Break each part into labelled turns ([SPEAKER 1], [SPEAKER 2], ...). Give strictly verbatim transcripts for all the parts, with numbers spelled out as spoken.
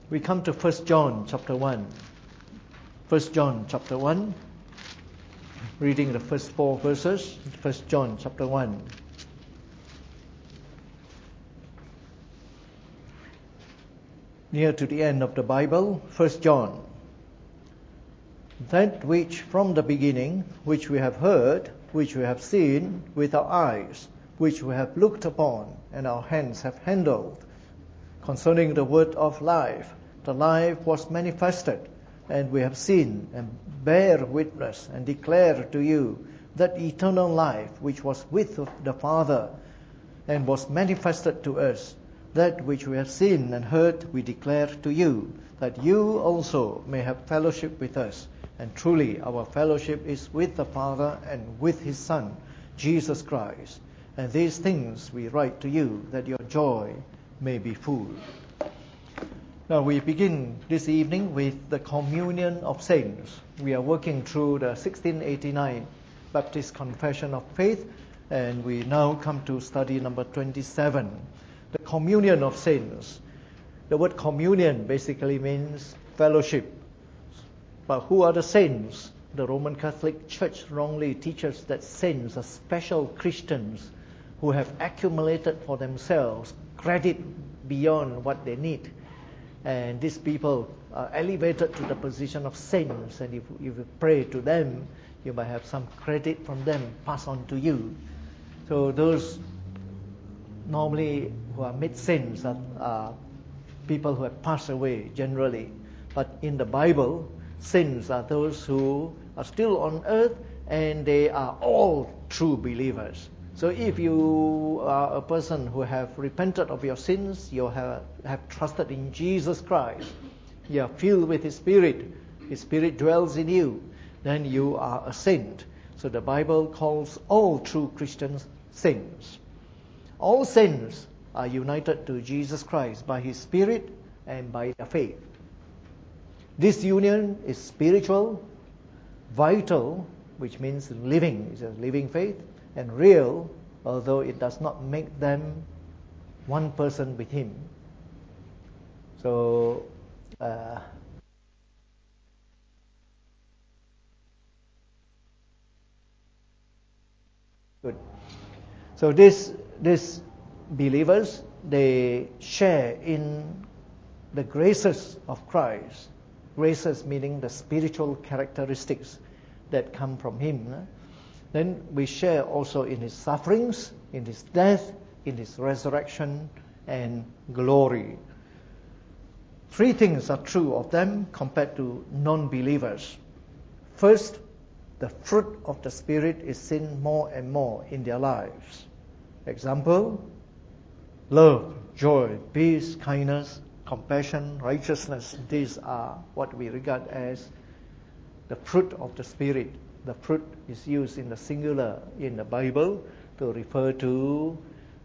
[SPEAKER 1] We come to First John chapter one. First John chapter one, reading the first four verses. First John chapter one. Near to the end of the Bible, First John. That which from the beginning, which we have heard, which we have seen with our eyes, which we have looked upon, and our hands have handled, concerning the word of life. The life was manifested, and we have seen and bear witness and declare to you that eternal life which was with the Father and was manifested to us. That which we have seen and heard we declare to you, that you also may have fellowship with us. And truly our fellowship is with the Father and with His Son, Jesus Christ. And these things we write to you, that your joy may be full. Now we begin this evening with the Communion of Saints. We are working through the sixteen eighty-nine Baptist Confession of Faith, and we now come to study number twenty-seven, the Communion of Saints. The word communion basically means fellowship. But who are the saints? The Roman Catholic Church wrongly teaches that saints are special Christians who have accumulated for themselves credit beyond what they need. And these people are elevated to the position of saints, and if, if you pray to them, you might have some credit from them passed on to you. So those normally who are made saints are, are people who have passed away generally. But in the Bible, saints are those who are still on earth, and they are all true believers. So if you are a person who have repented of your sins, you have, have trusted in Jesus Christ, you are filled with His Spirit, His Spirit dwells in you, then you are a saint. So the Bible calls all true Christians saints. All saints are united to Jesus Christ by His Spirit and by their faith. This union is spiritual, vital, which means living, it's a living faith, and real, although it does not make them one person with Him. So, uh, good. So this these believers, they share in the graces of Christ. Graces meaning the spiritual characteristics that come from Him. Then we share also in His sufferings, in His death, in His resurrection and glory. Three things are true of them compared to non-believers. First, the fruit of the Spirit is seen more and more in their lives. Example, love, joy, peace, kindness, compassion, righteousness. These are what we regard as the fruit of the Spirit. The fruit is used in the singular in the Bible to refer to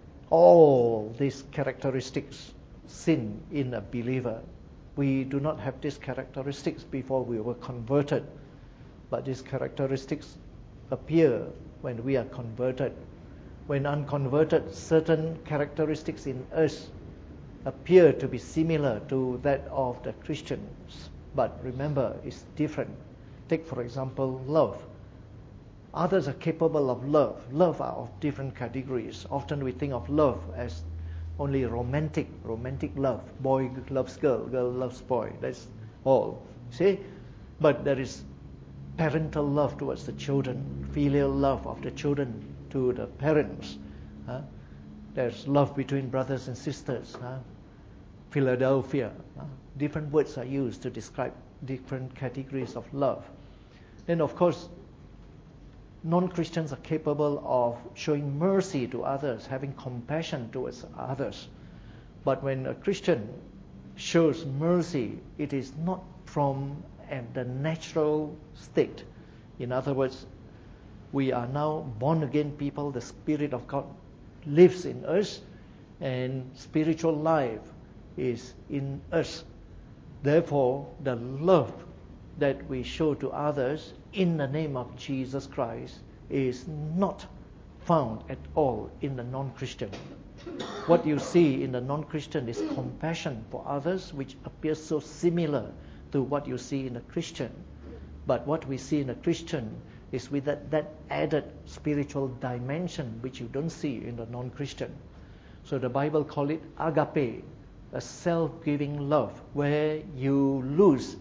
[SPEAKER 1] all these characteristics seen in a believer. We do not have these characteristics before we were converted, but these characteristics appear when we are converted. When unconverted, certain characteristics in us appear to be similar to that of the Christians, but remember, it's different. Take, for example, love. Others are capable of love. Love are of different categories. Often we think of love as only romantic, romantic love. Boy loves girl, girl loves boy. That's all. See? But there is parental love towards the children, filial love of the children to the parents. Huh? There's love between brothers and sisters. Huh? Philadelphia. Huh? Different words are used to describe different categories of love. Then, of course, non-Christians are capable of showing mercy to others, having compassion towards others. But when a Christian shows mercy, it is not from the natural state. In other words, we are now born again people. The Spirit of God lives in us, and spiritual life is in us. Therefore, the love that we show to others in the name of Jesus Christ is not found at all in the non-Christian. What you see in the non-Christian is compassion for others, which appears so similar to what you see in the Christian. But what we see in the Christian is with that, that added spiritual dimension, which you don't see in the non-Christian. So the Bible calls it agape, a self-giving love, where you lose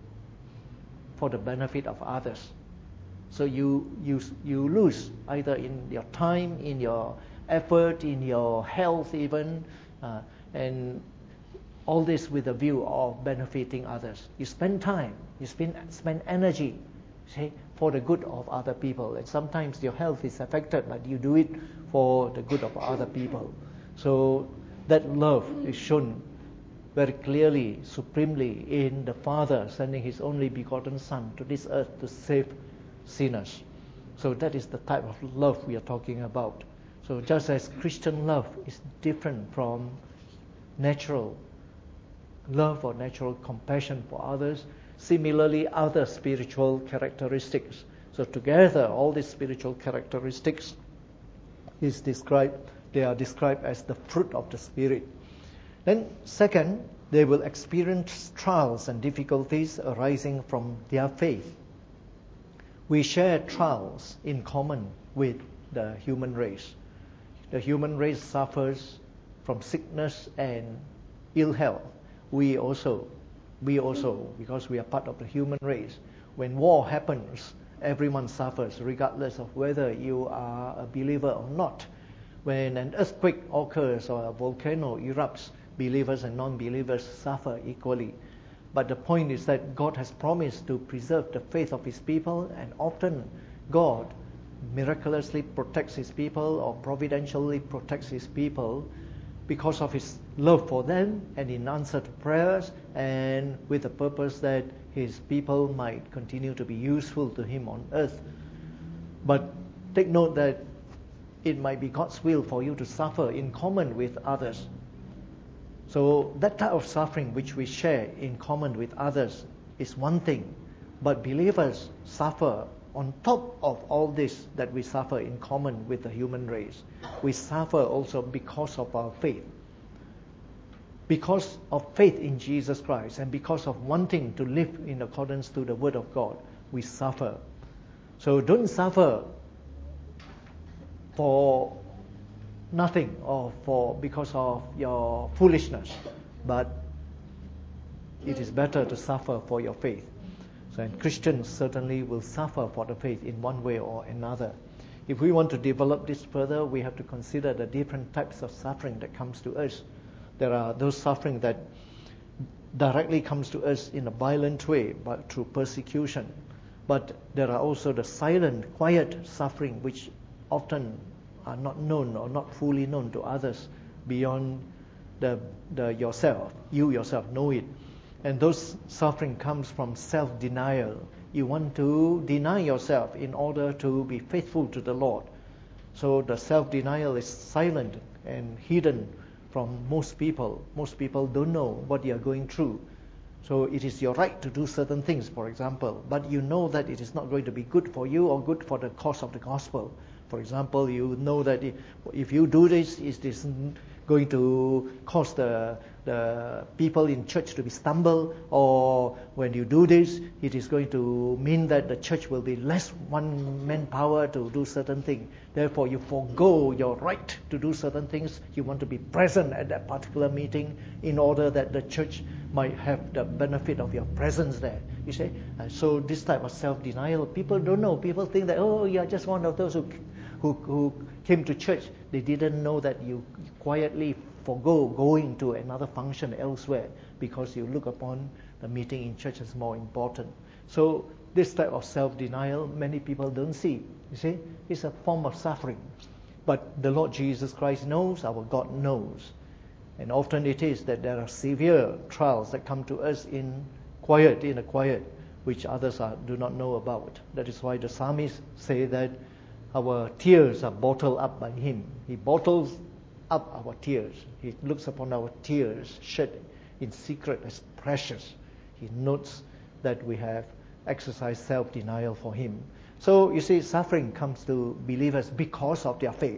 [SPEAKER 1] for the benefit of others. So you, you, you lose either in your time, in your effort, in your health even, uh, and all this with a view of benefiting others. You spend time, you spend, spend energy, say, for the good of other people. And sometimes your health is affected, but you do it for the good of other people. So that love is shown very clearly, supremely in the Father sending His only begotten Son to this earth to save sinners. So that is the type of love we are talking about. So just as Christian love is different from natural love or natural compassion for others, similarly other spiritual characteristics. So together, all these spiritual characteristics is described, they are described as the fruit of the Spirit. Then second, they will experience trials and difficulties arising from their faith. We share trials in common with the human race. The human race suffers from sickness and ill health. We also, we also, because we are part of the human race, when war happens, everyone suffers, regardless of whether you are a believer or not. When an earthquake occurs or a volcano erupts, believers and non-believers suffer equally. But the point is that God has promised to preserve the faith of His people, and often God miraculously protects His people or providentially protects His people because of His love for them and in answer to prayers, and with the purpose that His people might continue to be useful to Him on earth. But take note that it might be God's will for you to suffer in common with others. So that type of suffering which we share in common with others is one thing, but believers suffer on top of all this that we suffer in common with the human race. We suffer also because of our faith. Because of faith in Jesus Christ and because of wanting to live in accordance to the Word of God, we suffer. So don't suffer for nothing or for because of your foolishness, but it is better to suffer for your faith. So and Christians certainly will suffer for the faith in one way or another. If we want to develop this further, we have to consider the different types of suffering that comes to us. There are those suffering that directly comes to us in a violent way, but through persecution. But there are also the silent, quiet suffering which often are not known or not fully known to others beyond the, the yourself. You yourself know it. And those suffering comes from self-denial. You want to deny yourself in order to be faithful to the Lord. So the self-denial is silent and hidden from most people. Most people don't know what you are going through. So it is your right to do certain things, for example, but you know that it is not going to be good for you or good for the cause of the gospel. For example, you know that if you do this, it is going to cause the, the people in church to be stumble, or when you do this, it is going to mean that the church will be less one manpower to do certain things. Therefore, you forego your right to do certain things. You want to be present at that particular meeting in order that the church might have the benefit of your presence there. You see? And so this type of self-denial, people don't know. People think that, oh, you're just one of those who, who, who came to church. They didn't know that you quietly forego going to another function elsewhere because you look upon the meeting in church as more important. So this type of self-denial, many people don't see. You see? It's a form of suffering. But the Lord Jesus Christ knows, our God knows. And often it is that there are severe trials that come to us in quiet, in a quiet, which others are, do not know about. That is why the psalmists say that our tears are bottled up by Him. He bottles up our tears. He looks upon our tears shed in secret as precious. He notes that we have exercised self-denial for Him. So you see, suffering comes to believers because of their faith.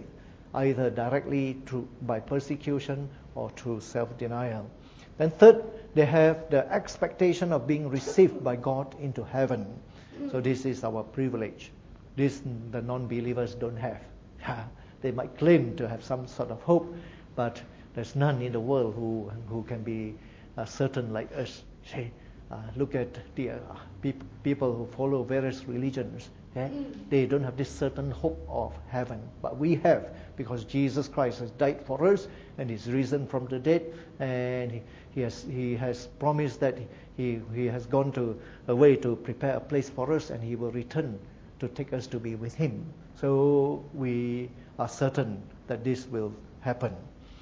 [SPEAKER 1] either directly through by persecution or through self-denial. Then third, they have the expectation of being received by God into heaven. So this is our privilege. This the non-believers don't have. They might claim to have some sort of hope, but there's none in the world who who can be uh, certain like us. Say, uh, look at the uh, pe- people who follow various religions. Okay? They don't have this certain hope of heaven, but we have, because Jesus Christ has died for us and He's risen from the dead, and He, he has He has promised that He He has gone to away to prepare a place for us, and He will return to take us to be with Him. So we are certain that this will happen.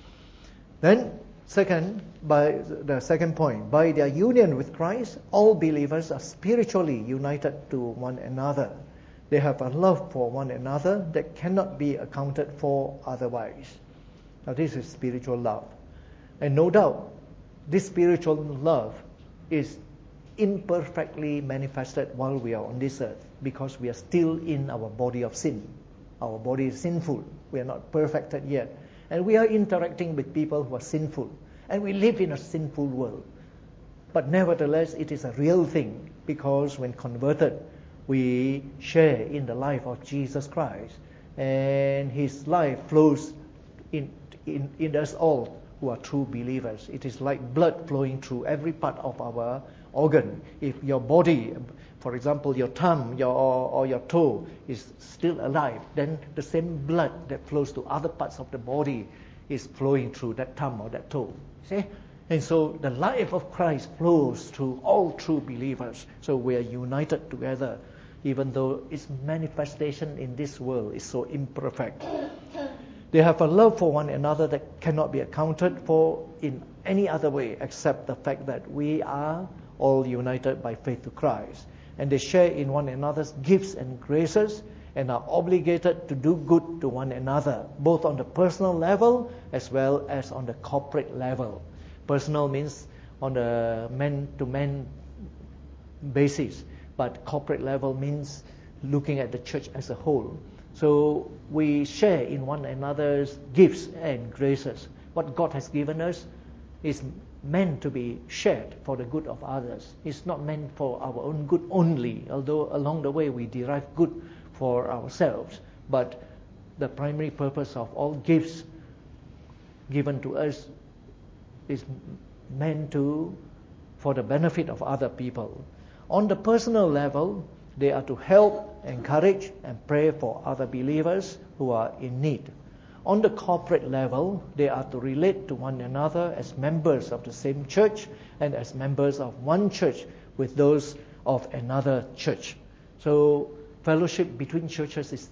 [SPEAKER 1] Then, second, by the second point, by their union with Christ, all believers are spiritually united to one another. They have a love for one another that cannot be accounted for otherwise. Now, this is spiritual love. And no doubt, this spiritual love is imperfectly manifested while we are on this earth, because we are still in our body of sin. Our body is sinful. We are not perfected yet. And we are interacting with people who are sinful. And we live in a sinful world. But nevertheless, it is a real thing, because when converted, we share in the life of Jesus Christ. And His life flows in, in, in us all who are true believers. It is like blood flowing through every part of our organ. If your body, for example, your thumb your, or, or your toe is still alive, then the same blood that flows to other parts of the body is flowing through that thumb or that toe. See? And so the life of Christ flows through all true believers. So we are united together, even though its manifestation in this world is so imperfect. They have a love for one another that cannot be accounted for in any other way except the fact that we are all united by faith to Christ. And they share in one another's gifts and graces and are obligated to do good to one another, both on the personal level as well as on the corporate level. Personal means on the man-to-man basis, but corporate level means looking at the church as a whole. So we share in one another's gifts and graces. What God has given us is meant to be shared for the good of others. It's not meant for our own good only, although along the way we derive good for ourselves. But the primary purpose of all gifts given to us is meant to for the benefit of other people. On the personal level, they are to help, encourage, and pray for other believers who are in need. On the corporate level, they are to relate to one another as members of the same church and as members of one church with those of another church. So fellowship between churches is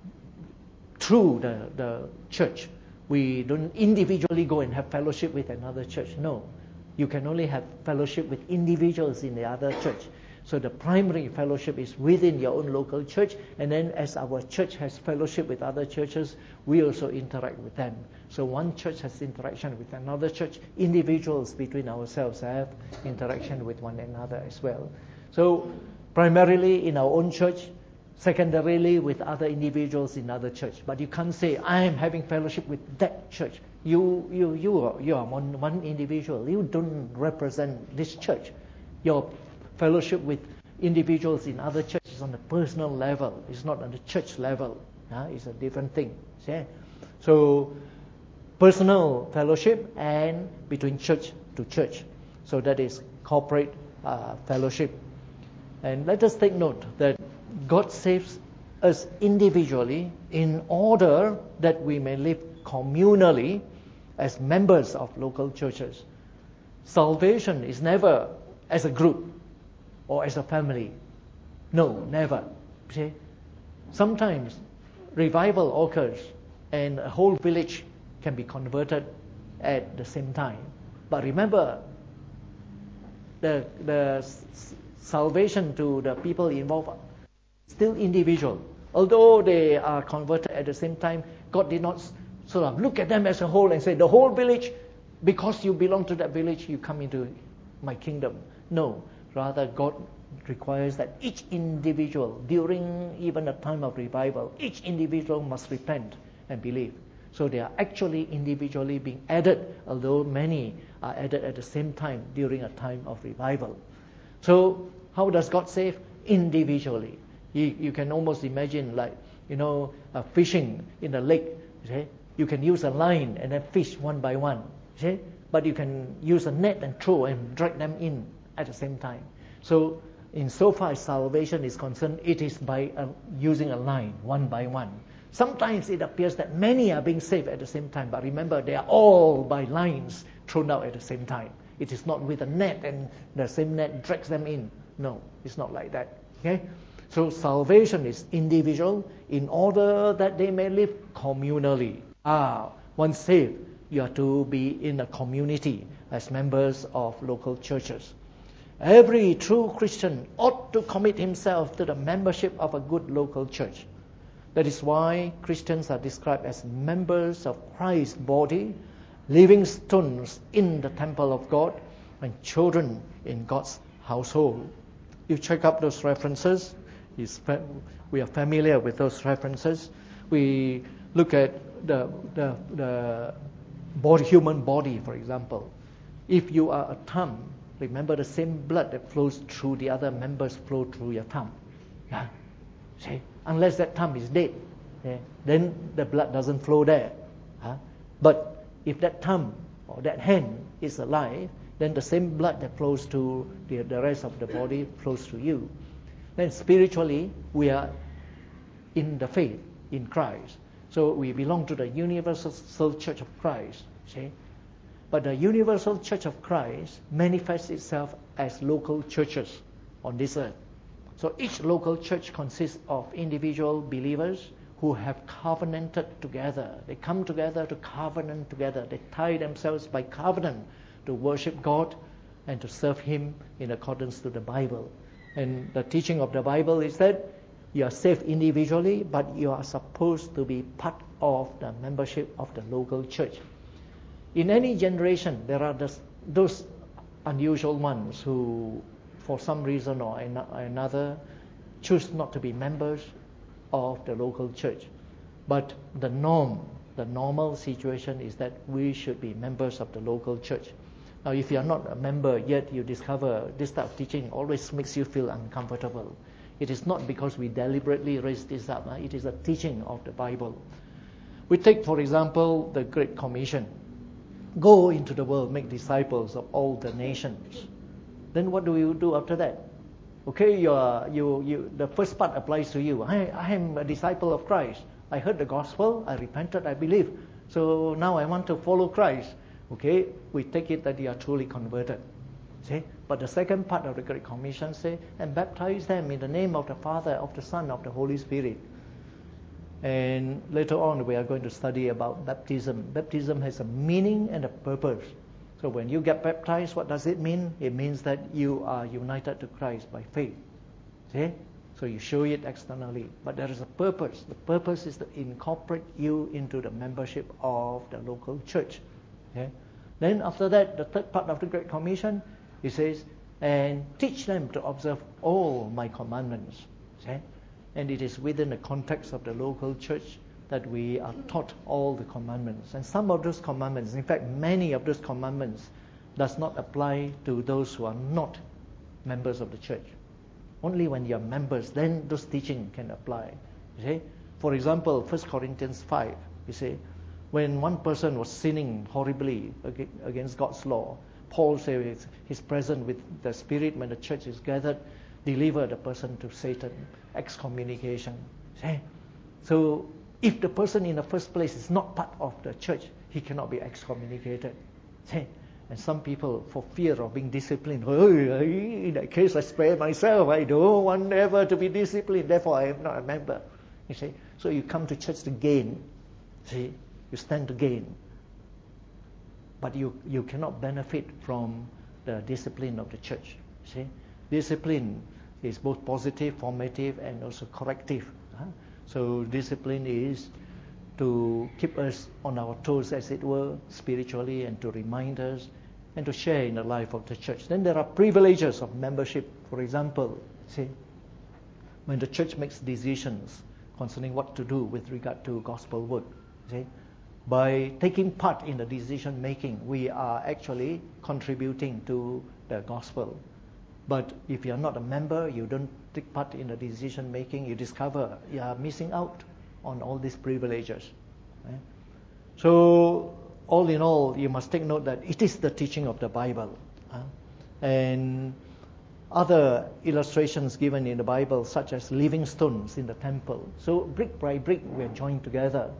[SPEAKER 1] through the, the church. We don't individually go and have fellowship with another church. No. You can only have fellowship with individuals in the other church. So the primary fellowship is within your own local church, and then as our church has fellowship with other churches, we also interact with them. So one church has interaction with another church. Individuals between ourselves have interaction with one another as well. So primarily in our own church, secondarily with other individuals in other church. But you can't say, I am having fellowship with that church. You you you are, you are one, one individual. You don't represent this church. Your fellowship with individuals in other churches on a personal level. It's not on the church level. Uh, it's a different thing. See? So personal fellowship and between church to church. So that is corporate uh, fellowship. And let us take note that God saves us individually in order that we may live communally as members of local churches. Salvation is never as a group or as a family. No, never. See? Sometimes revival occurs and a whole village can be converted at the same time. But remember, the the salvation to the people involved still individual. Although they are converted at the same time, God did not sort of look at them as a whole and say, the whole village, because you belong to that village, you come into my kingdom. No, rather God requires that each individual, during even a time of revival, each individual must repent and believe. So they are actually individually being added, although many are added at the same time during a time of revival. So how does God save? Individually. You, you can almost imagine like, you know, uh, fishing in the lake. Okay? You can use a line and then fish one by one. Okay? But you can use a net and throw and drag them in at the same time. So insofar as salvation is concerned, it is by uh, using a line, one by one. Sometimes it appears that many are being saved at the same time, but remember, they are all by lines thrown out at the same time. It is not with a net and the same net drags them in. No, it's not like that. Okay? So salvation is individual in order that they may live communally. Ah, once saved, you are to be in a community as members of local churches. Every true Christian ought to commit himself to the membership of a good local church. That is why Christians are described as members of Christ's body, living stones in the temple of God, and children in God's household. You check up those references. We are familiar with those references. We look at the, the, the body, human body, for example. If you are a thumb, remember the same blood that flows through the other members flow through your thumb. Yeah? See? Unless that thumb is dead, yeah? Then the blood doesn't flow there. Huh? But if that thumb or that hand is alive, then the same blood that flows to the, the rest of the body flows to you. Then spiritually, we are in the faith, in Christ. So we belong to the universal church of Christ. See? But the universal church of Christ manifests itself as local churches on this earth. So each local church consists of individual believers who have covenanted together. They come together to covenant together. They tie themselves by covenant to worship God and to serve Him in accordance to the Bible. And the teaching of the Bible is that you are saved individually, but you are supposed to be part of the membership of the local church. In any generation, there are this, those unusual ones who, for some reason or another, choose not to be members of the local church. But the norm, the normal situation is that we should be members of the local church. Now, if you are not a member yet, you discover this type of teaching always makes you feel uncomfortable. It is not because we deliberately raise this up. It is a teaching of the Bible. We take, for example, the Great Commission. Go into the world, make disciples of all the nations. Then what do you do after that? Okay, you are, you, you, the first part applies to you. I, I am a disciple of Christ. I heard the gospel, I repented, I believe. So now I want to follow Christ. Okay, we take it that you are truly converted. See? But the second part of the Great Commission says, and baptize them in the name of the Father, of the Son, of the Holy Spirit. And later on we are going to study about baptism. Baptism has a meaning and a purpose. So when you get baptized, what does it mean? It means that you are united to Christ by faith. See? So you show it externally. But there is a purpose. The purpose is to incorporate you into the membership of the local church. Okay? Then after that, the third part of the Great Commission, it says, and teach them to observe all my commandments. See? And it is within the context of the local church that we are taught all the commandments. And some of those commandments, in fact, many of those commandments does not apply to those who are not members of the church. Only when you are members, then those teaching can apply. You see? For example, First Corinthians five, you see, when one person was sinning horribly against God's law, Paul says he's present with the Spirit when the church is gathered, deliver the person to Satan, excommunication. See? So if the person in the first place is not part of the church, he cannot be excommunicated. See? And some people, for fear of being disciplined, oh, in that case I spare myself, I don't want ever to be disciplined, therefore I am not a member. You see? So you come to church to gain. See? You stand to gain. But you, you cannot benefit from the discipline of the church. See? Discipline is both positive, formative, and also corrective. Huh? So discipline is to keep us on our toes, as it were, spiritually, and to remind us and to share in the life of the church. Then there are privileges of membership. For example, see, when the church makes decisions concerning what to do with regard to gospel work, see, by taking part in the decision making, we are actually contributing to the gospel. But if you are not a member, you don't take part in the decision making, you discover you are missing out on all these privileges. Right? So all in all, you must take note that it is the teaching of the Bible. Huh? And other illustrations given in the Bible, such as living stones in the temple. So brick by brick, we are joined together.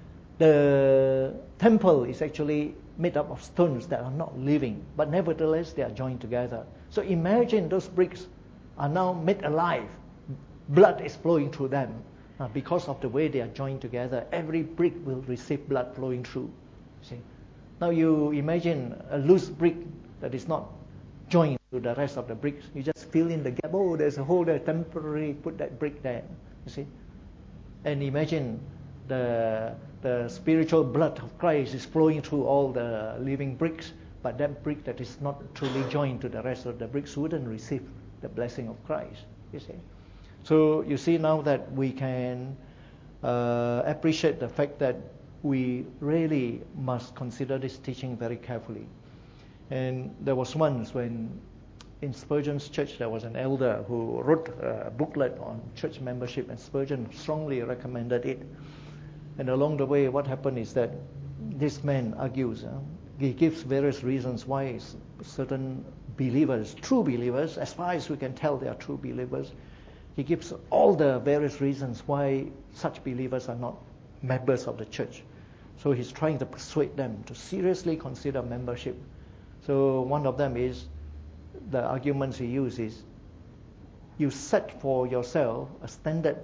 [SPEAKER 1] The temple is actually made up of stones that are not living, but nevertheless they are joined together. So imagine those bricks are now made alive. Blood is flowing through them. Uh, because of the way they are joined together, every brick will receive blood flowing through. See? Now you imagine a loose brick that is not joined to the rest of the bricks. You just fill in the gap. Oh, there's a hole there, temporarily put that brick there. You see? And imagine the the spiritual blood of Christ is flowing through all the living bricks, but that brick that is not truly joined to the rest of the bricks wouldn't receive the blessing of Christ. You see? So you see now that we can uh, appreciate the fact that we really must consider this teaching very carefully. And there was once when in Spurgeon's church there was an elder who wrote a booklet on church membership, and Spurgeon strongly recommended it. And along the way, what happened is that this man argues, uh, he gives various reasons why certain believers, true believers, as far as we can tell they are true believers, he gives all the various reasons why such believers are not members of the church. So he's trying to persuade them to seriously consider membership. So one of them is, the arguments he uses is, you set for yourself a standard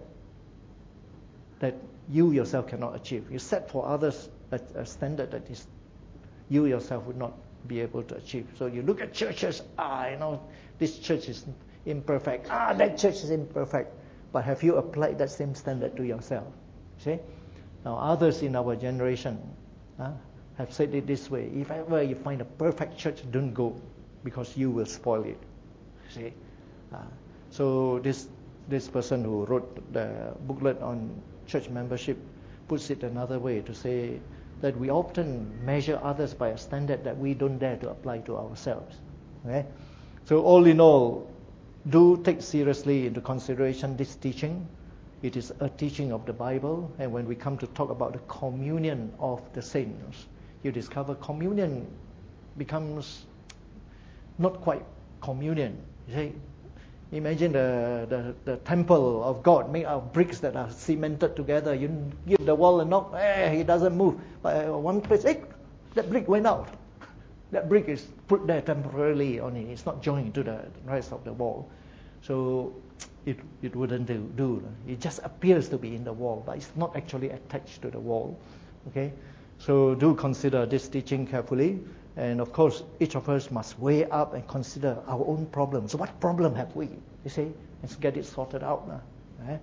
[SPEAKER 1] that you yourself cannot achieve. You set for others a, a standard that is you yourself would not be able to achieve. So you look at churches, ah, you know, this church is imperfect. Ah, that church is imperfect. But have you applied that same standard to yourself? See? Now others in our generation uh, have said it this way: if ever you find a perfect church, don't go, because you will spoil it. See? Uh, so this this person who wrote the booklet on church membership puts it another way to say that we often measure others by a standard that we don't dare to apply to ourselves. Okay? So all in all, do take seriously into consideration this teaching. It is a teaching of the Bible, and when we come to talk about the communion of the saints, you discover communion becomes not quite communion. You see, imagine the, the, the temple of God made out of bricks that are cemented together. You give the wall a knock, eh, it doesn't move. But uh, one place, eh, that brick went out. That brick is put there temporarily only. It's not joined to the rest of the wall. So it it wouldn't do, do. It just appears to be in the wall, but it's not actually attached to the wall. Okay? So do consider this teaching carefully. And of course, each of us must weigh up and consider our own problems. So what problem have we? You see? Let's get it sorted out now. Okay?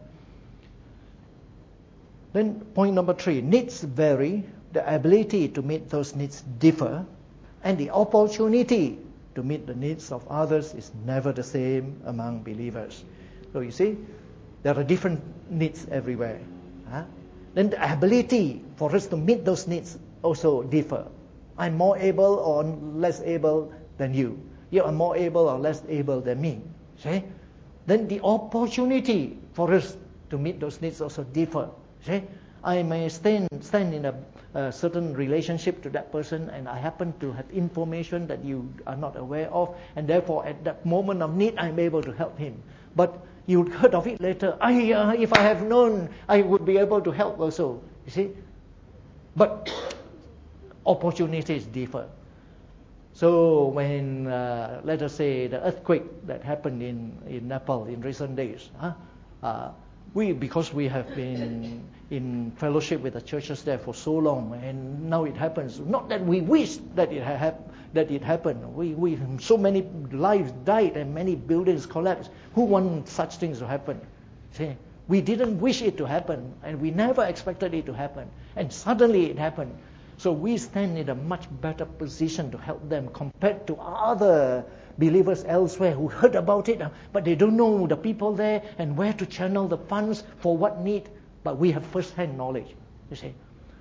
[SPEAKER 1] Then point number three, needs vary. The ability to meet those needs differ. And the opportunity to meet the needs of others is never the same among believers. So you see, there are different needs everywhere. Huh? Then the ability for us to meet those needs also differ. I'm more able or less able than you. You are more able or less able than me. See? Then the opportunity for us to meet those needs also differ. See? I may stand, stand in a, a certain relationship to that person, and I happen to have information that you are not aware of, and therefore at that moment of need I'm able to help him. But you would heard of it later. I, uh, if I have known, I would be able to help also. You see? But opportunities differ. So when, uh, let us say, the earthquake that happened in, in Nepal in recent days, huh? uh, we, because we have been in fellowship with the churches there for so long, and now it happens. Not that we wish that it ha- that it happened. We, we, so many lives died and many buildings collapsed. Who wants such things to happen? See, we didn't wish it to happen, and we never expected it to happen, and suddenly it happened. So we stand in a much better position to help them compared to other believers elsewhere who heard about it, but they don't know the people there and where to channel the funds for what need. But we have first-hand knowledge, you see.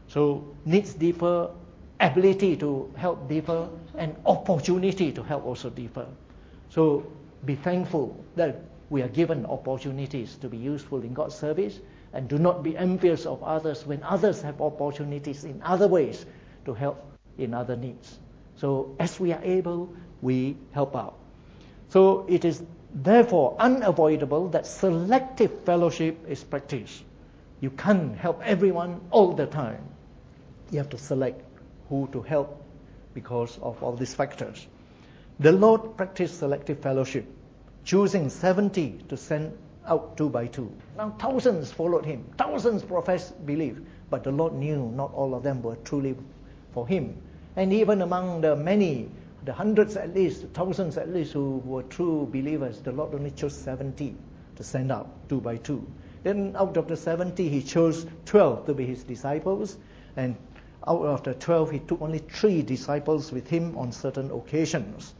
[SPEAKER 1] So needs deeper, ability to help deeper, and opportunity to help also deeper. So be thankful that we are given opportunities to be useful in God's service, and do not be envious of others when others have opportunities in other ways to help in other needs. So as we are able, we help out. So it is therefore unavoidable that selective fellowship is practiced. You can't help everyone all the time. You have to select who to help because of all these factors. The Lord practiced selective fellowship, choosing seventy to send out two by two. Now thousands followed him. Thousands professed belief. But the Lord knew not all of them were truly for him. And even among the many, the hundreds at least, thousands at least who were true believers, the Lord only chose seventy to send out two by two. Then out of the seventy, he chose twelve to be his disciples. And out of the twelve, he took only three disciples with him on certain occasions.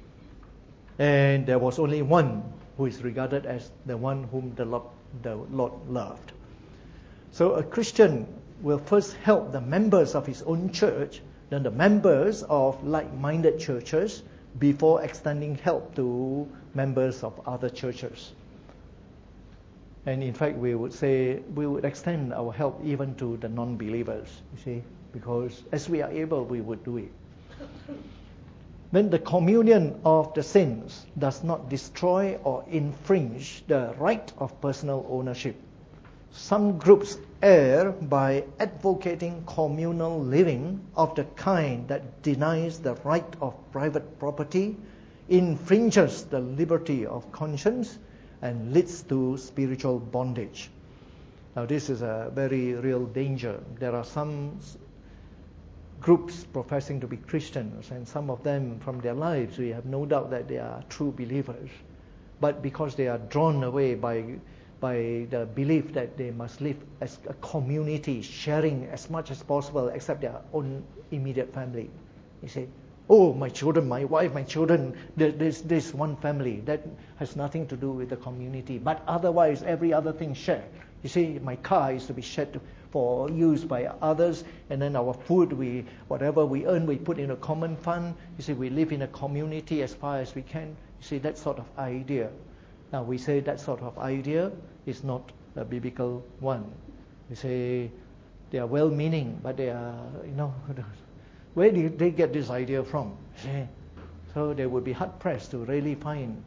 [SPEAKER 1] And there was only one who is regarded as the one whom the Lord, the Lord loved. So a Christian will first help the members of his own church, then the members of like-minded churches, before extending help to members of other churches. And in fact, we would say, we would extend our help even to the non-believers, you see, because as we are able, we would do it. Then the communion of the saints does not destroy or infringe the right of personal ownership. Some groups err by advocating communal living of the kind that denies the right of private property, infringes the liberty of conscience, and leads to spiritual bondage. Now this is a very real danger. There are some groups professing to be Christians, and some of them from their lives we have no doubt that they are true believers. But because they are drawn away by by the belief that they must live as a community, sharing as much as possible except their own immediate family. You say, oh, my children, my wife, my children, there's this one family. That has nothing to do with the community. But otherwise, every other thing shared. You see, my car is to be shared for use by others, and then our food, we whatever we earn, we put in a common fund. You see, we live in a community as far as we can. You see, that sort of idea. Now, we say that sort of idea is not a biblical one. We say they are well-meaning, but they are, you know, where do they get this idea from? See? So they would be hard-pressed to really find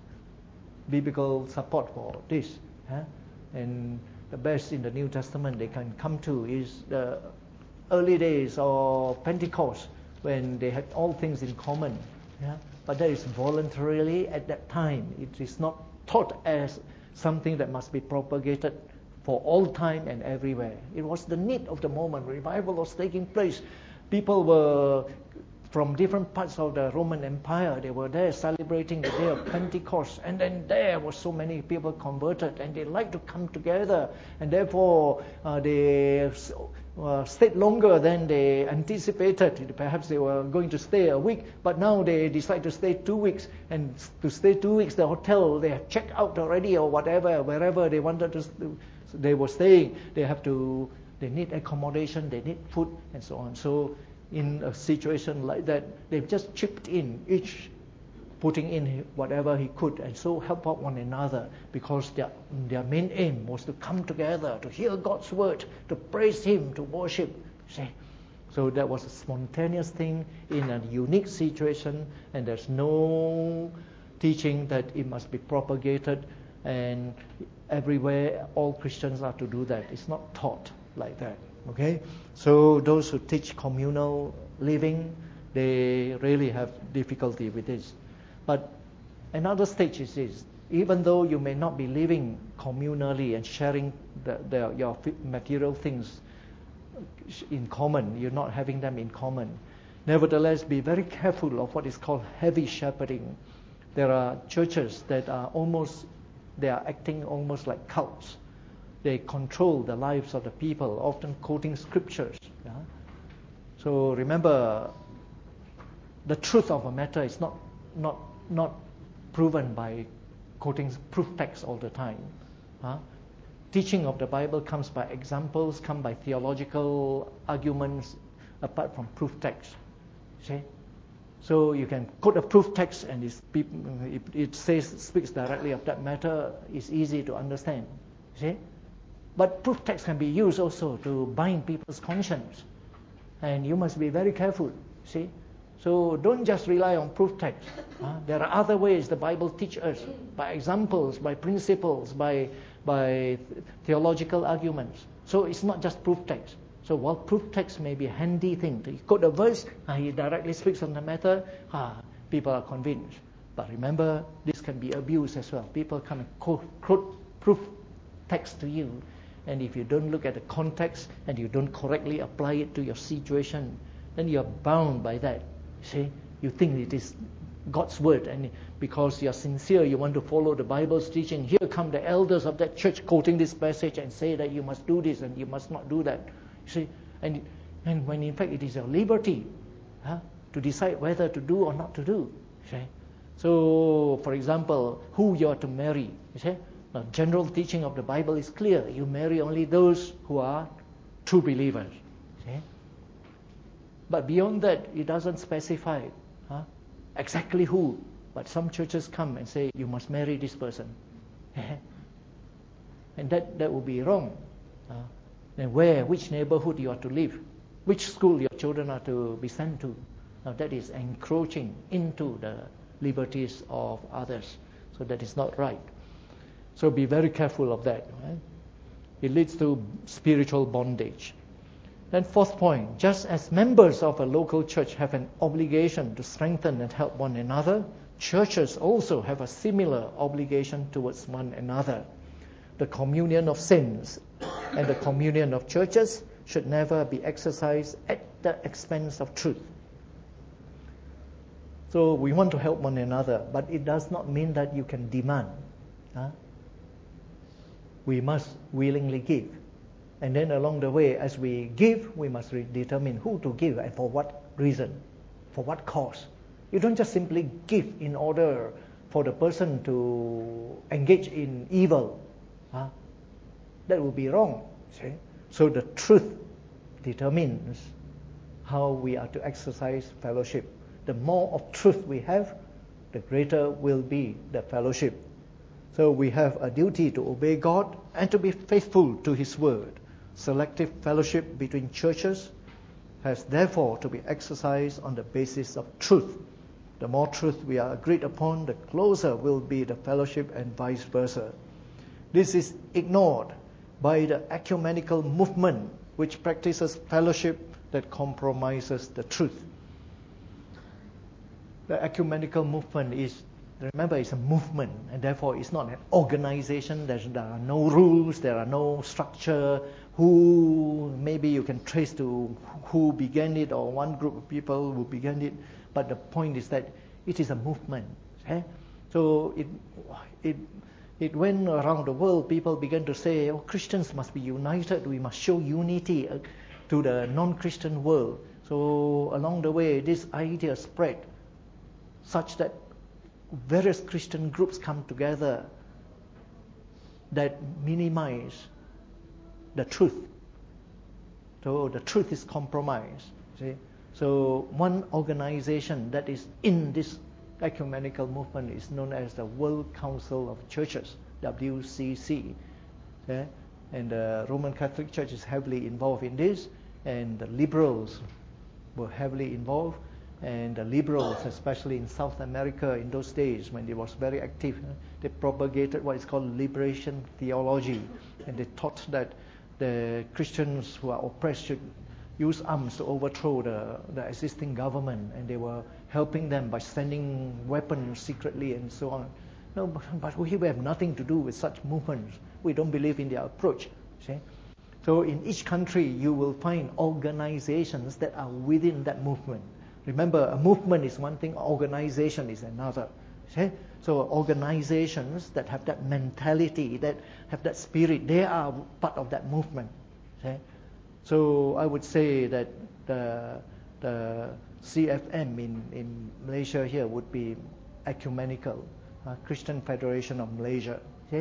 [SPEAKER 1] biblical support for this. Huh? And the best in the New Testament they can come to is the early days of Pentecost, when they had all things in common. Yeah? But that is voluntarily at that time. It is not taught as something that must be propagated for all time and everywhere. It was the need of the moment. Revival was taking place. People were from different parts of the Roman Empire. They were there celebrating the day of Pentecost, and then there were so many people converted, and they liked to come together, and therefore uh, they uh, stayed longer than they anticipated. Perhaps they were going to stay a week, but now they decide to stay two weeks, and to stay two weeks, the hotel they have checked out already, or whatever, wherever they wanted to, they were staying. They have to, they need accommodation, they need food, and so on. So in a situation like that, they've just chipped in, each putting in whatever he could, and so help out one another, because their their main aim was to come together, to hear God's word, to praise Him, to worship. See? So that was a spontaneous thing in a unique situation, and there's no teaching that it must be propagated, and everywhere all Christians are to do that. It's not taught like that. Okay, so those who teach communal living, they really have difficulty with this. But another stage is this: even though you may not be living communally and sharing the, the, your material things in common, you're not having them in common. Nevertheless, be very careful of what is called heavy shepherding. There are churches that are almost, they are acting almost like cults. They control the lives of the people, often quoting scriptures. Yeah? So remember, the truth of a matter is not not not proven by quoting proof texts all the time. Huh? teaching of the Bible comes by examples, comes by theological arguments, apart from proof text. See? So you can quote a proof text and it's, it, it says, speaks directly of that matter. It's easy to understand. See? But proof text can be used also to bind people's conscience. And you must be very careful. See? So don't just rely on proof text. Uh, there are other ways the Bible teaches us, by examples, by principles, by, by theological arguments. So it's not just proof text. So while proof text may be a handy thing, to quote a verse, uh, he directly speaks on the matter, ah, people are convinced. But remember, this can be abused as well. People come and quote, quote proof text to you, and if you don't look at the context and you don't correctly apply it to your situation, then you're bound by that. See, you think it is God's word, and because you're sincere, you want to follow the Bible's teaching. Here come the elders of that church quoting this passage and say that you must do this and you must not do that. See, and and when in fact it is your liberty huh, to decide whether to do or not to do. See? So, for example, who you are to marry. You see, the general teaching of the Bible is clear. You marry only those who are true believers. See? But beyond that, it doesn't specify huh, exactly who. But some churches come and say you must marry this person, and that that would be wrong. Uh, Then where, which neighborhood you are to live, which school your children are to be sent to. Now that is encroaching into the liberties of others. So that is not right. So be very careful of that. Right? It leads to spiritual bondage. Then fourth point, just as members of a local church have an obligation to strengthen and help one another, churches also have a similar obligation towards one another. The communion of saints and the communion of churches should never be exercised at the expense of truth. So we want to help one another, but it does not mean that you can demand. Huh? We must willingly give. And then along the way, as we give, we must re- determine who to give and for what reason, for what cause. You don't just simply give in order for the person to engage in evil. Huh? That would be wrong. See? So the truth determines how we are to exercise fellowship. The more of truth we have, the greater will be the fellowship. So we have a duty to obey God and to be faithful to His word. Selective fellowship between churches has therefore to be exercised on the basis of truth. The more truth we are agreed upon, the closer will be the fellowship and vice versa. This is ignored by the ecumenical movement, which practices fellowship that compromises the truth. The ecumenical movement is, remember, it's a movement, and therefore it's not an organization. There's, there are no rules, there are no structure. Who, maybe you can trace to who began it, or one group of people who began it. But the point is that it is a movement. Okay? So it it it went around the world. People began to say, "Oh, Christians must be united. We must show unity to the non-Christian world." So along the way, this idea spread, such that various Christian groups come together that minimize the truth. So the truth is compromised. See? So one organization that is in this ecumenical movement is known as the World Council of Churches, W C C. Okay? And the Roman Catholic Church is heavily involved in this, and the liberals were heavily involved. And the liberals, especially in South America in those days when they was very active, they propagated what is called liberation theology. And they taught that the Christians who are oppressed should use arms to overthrow the, the existing government. And they were helping them by sending weapons secretly and so on. No, but, but we have nothing to do with such movements. We don't believe in their approach. See? So in each country, you will find organizations that are within that movement. Remember, a movement is one thing, organization is another. Okay? So organizations that have that mentality, that have that spirit, they are part of that movement. Okay? So I would say that the, the C F M in, in Malaysia here would be ecumenical, uh, Christian Federation of Malaysia. Okay?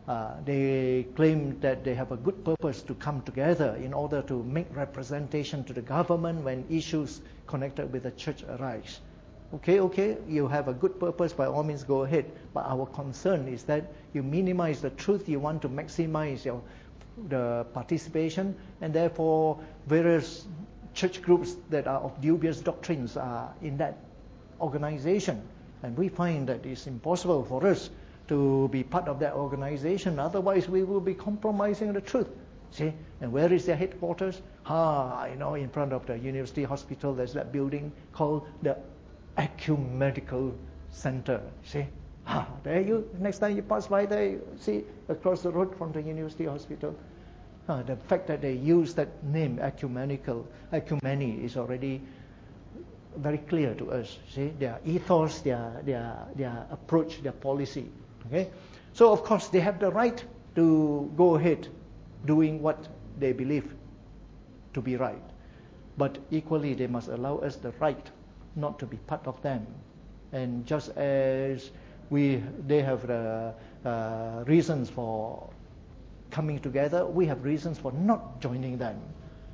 [SPEAKER 1] uh, they claim that they have a good purpose to come together in order to make representation to the government when issues connected with the church arise. Okay, okay, you have a good purpose, by all means go ahead. But our concern is that you minimize the truth, you want to maximize your the participation, and therefore various church groups that are of dubious doctrines are in that organization. And we find that it's impossible for us to be part of that organization, otherwise we will be compromising the truth. See, and where is their headquarters? Ah, you know, in front of the University Hospital, there's that building called the Ecumenical Center. See, ah, there you. Next time you pass by there, you see across the road from the University Hospital. Ah, the fact that they use that name, ecumenical, ecumeny, is already very clear to us. See, their ethos, their their their approach, their policy. Okay, so of course they have the right to go ahead doing what they believe to be right, but equally they must allow us the right not to be part of them. And just as we, they have the uh, reasons for coming together, we have reasons for not joining them.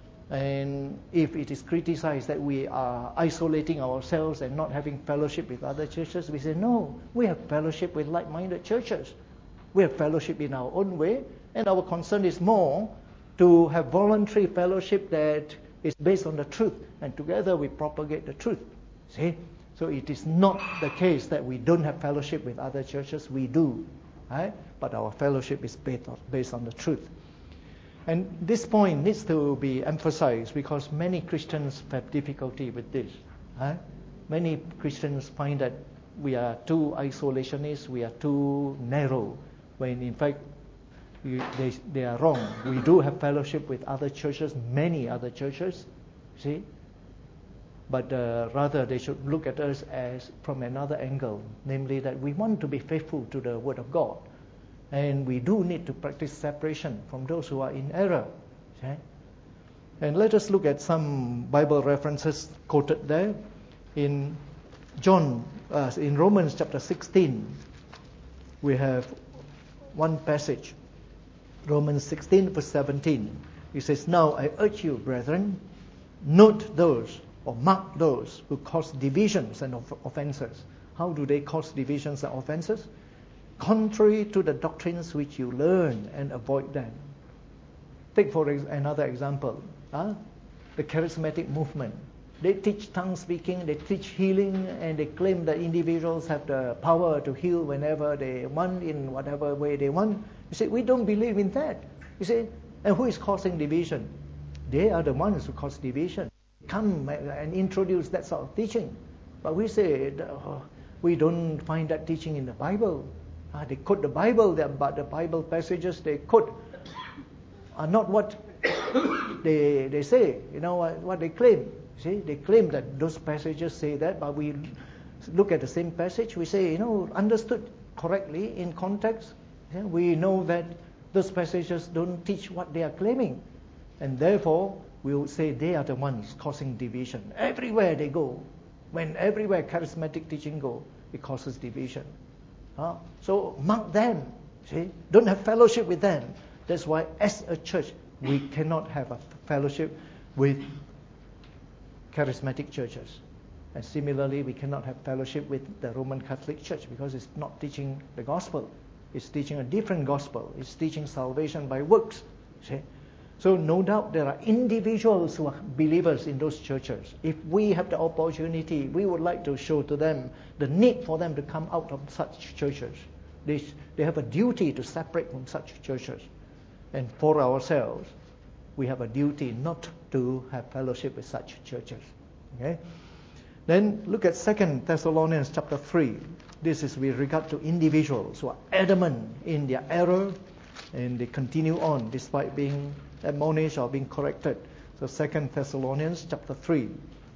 [SPEAKER 1] And if it is criticized that we are isolating ourselves and not having fellowship with other churches, we say, no, we have fellowship with like-minded churches. We have fellowship in our own way, and our concern is more to have voluntary fellowship that is based on the truth, and together we propagate the truth. See? So it is not the case that we don't have fellowship with other churches. We do, right? But our fellowship is based on, based on the truth. And this point needs to be emphasized because many Christians have difficulty with this. Huh? Many Christians find that we are too isolationist, we are too narrow, when in fact you, they, they are wrong. We do have fellowship with other churches, many other churches, see? But uh, rather they should look at us as from another angle, namely that we want to be faithful to the Word of God. And we do need to practice separation from those who are in error. Okay? And let us look at some Bible references quoted there. In John, uh, in Romans chapter sixteen, we have one passage. Romans sixteen verse seventeen. It says, "Now I urge you, brethren, note those or mark those who cause divisions and offenses." How do they cause divisions and offenses? "Contrary to the doctrines which you learn, and avoid them." Take for ex- another example, huh? the charismatic movement. They teach tongue speaking, they teach healing, and they claim that individuals have the power to heal whenever they want, in whatever way they want. You say, we don't believe in that. You say, and who is causing division? They are the ones who cause division. Come and introduce that sort of teaching. But we say, oh, we don't find that teaching in the Bible. Ah, they quote the Bible, but the Bible passages they quote are not what they they say. You know what, what they claim. See, they claim that those passages say that, but we look at the same passage, we say, you know, understood correctly in context, yeah, we know that those passages don't teach what they are claiming, and therefore we will say they are the ones causing division. Everywhere they go, when everywhere charismatic teaching go, it causes division. Huh? So mark them. See, don't have fellowship with them. That's why, as a church, we cannot have a fellowship with charismatic churches. And similarly, we cannot have fellowship with the Roman Catholic Church because it's not teaching the gospel. It's teaching a different gospel. It's teaching salvation by works. See? So no doubt there are individuals who are believers in those churches. If we have the opportunity, we would like to show to them the need for them to come out of such churches. They, they have a duty to separate from such churches. And for ourselves, we have a duty not to have fellowship with such churches. Okay? Then look at Second Thessalonians chapter three. This is with regard to individuals who are adamant in their error and they continue on despite being admonished or being corrected. So Second Thessalonians chapter three,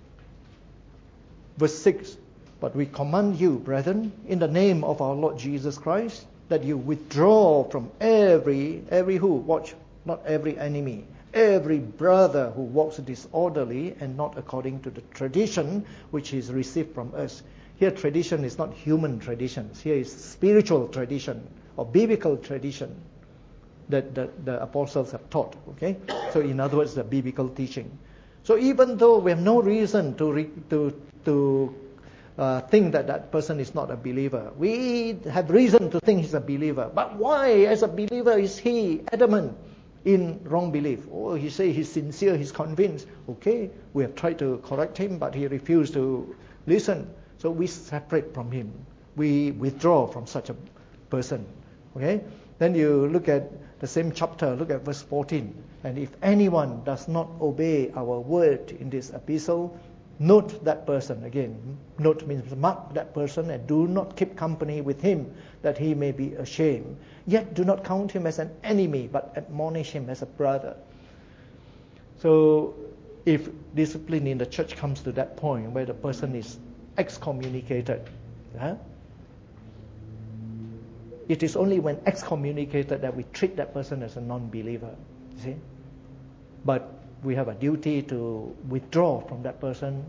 [SPEAKER 1] verse six. "But we command you, brethren, in the name of our Lord Jesus Christ, that you withdraw from every, every who, watch, not every enemy, every brother who walks disorderly and not according to the tradition which is received from us." Here tradition is not human traditions. Here is spiritual tradition or biblical tradition that the, the apostles have taught. Okay, so in other words, the biblical teaching. So even though we have no reason to re, to to uh, think that that person is not a believer, we have reason to think he's a believer. But why, as a believer, is he adamant in wrong belief? Oh, he say he's sincere, he's convinced. Okay, we have tried to correct him, but he refused to listen. So we separate from him. We withdraw from such a person. Okay. Then you look at the same chapter, look at verse fourteen. And if anyone does not obey our word in this epistle, note that person. Again, note means mark that person and do not keep company with him, that he may be ashamed. Yet do not count him as an enemy, but admonish him as a brother. So if discipline in the church comes to that point where the person is excommunicated, huh? It is only when excommunicated that we treat that person as a non-believer. You see? But we have a duty to withdraw from that person.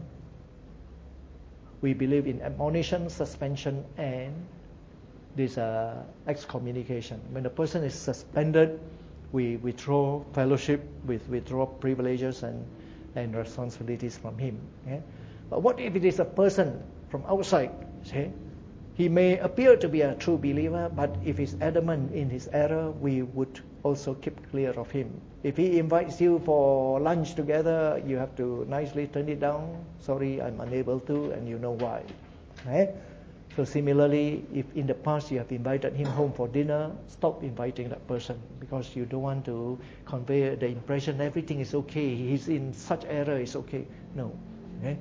[SPEAKER 1] We believe in admonition, suspension, and this uh, excommunication. When the person is suspended, we withdraw fellowship, we withdraw privileges and, and responsibilities from him. Yeah? But what if it is a person from outside? See? He may appear to be a true believer, but if he's adamant in his error, we would also keep clear of him. If he invites you for lunch together, you have to nicely turn it down. Sorry, I'm unable to, and you know why. Right? So similarly, if in the past you have invited him home for dinner, stop inviting that person, because you don't want to convey the impression everything is okay, he's in such error, it's okay. No. Okay?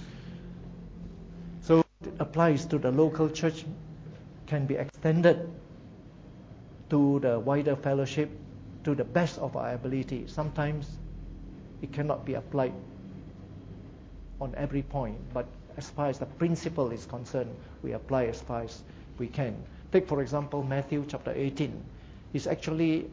[SPEAKER 1] So it applies to the local church, can be extended to the wider fellowship to the best of our ability. Sometimes it cannot be applied on every point, but as far as the principle is concerned, we apply as far as we can. Take, for example, Matthew chapter eighteen. It's actually